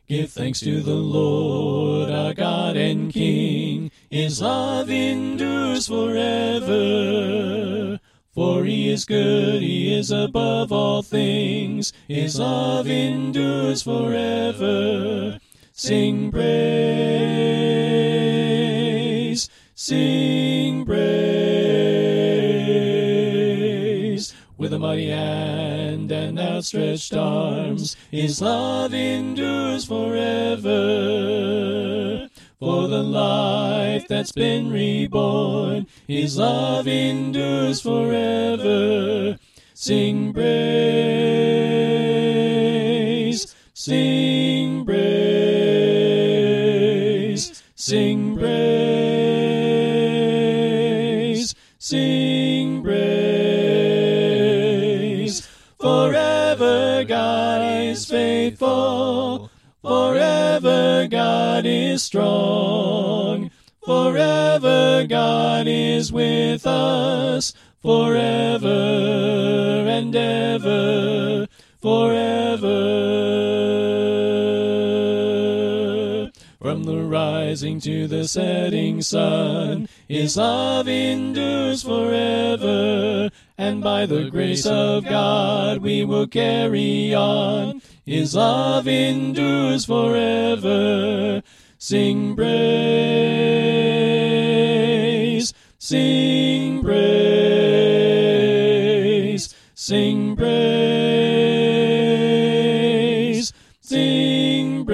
Give thanks to the Lord, our God and King. His love endures forever. For he is good, he is above all things. His love endures forever. Sing praise, sing praise. With a mighty hand and outstretched arms, his love endures forever. For the life that's been reborn, his love endures forever. Sing praise, sing praise, sing praise, sing praise. Forever God is faithful, forever God is strong, forever God is with us, forever and ever, forever. From the rising to the setting sun, his love endures forever, and by the grace of God we will carry on. His love endures forever. Sing praise, sing praise, sing praise, sing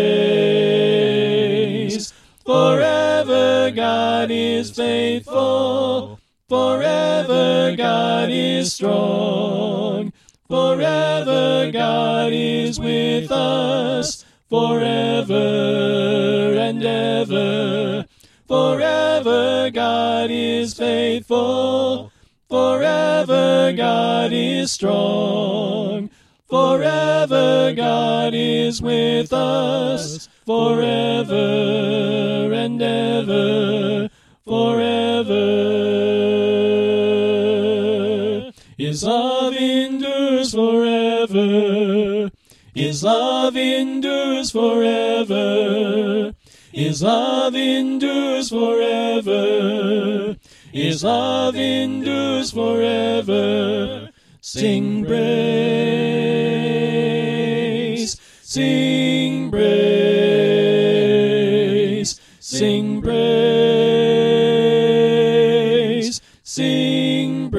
praise. Forever God is faithful, forever God is strong, forever God is with us, forever and ever. Forever God is faithful, forever God is strong, forever God is with us, forever and ever, forever. His love endures forever. His love endures forever. His love endures forever. His love endures forever. Sing praise, sing praise, sing praise, sing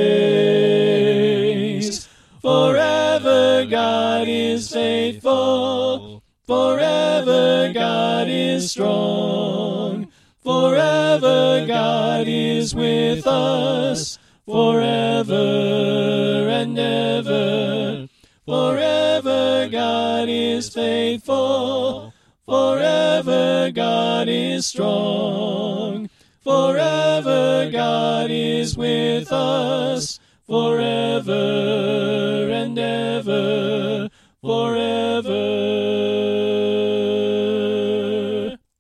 praise. Forever God is faithful, forever God is strong, forever God is with us, forever and ever. Forever God is faithful, forever God is strong, forever God is with us, forever and ever, forever.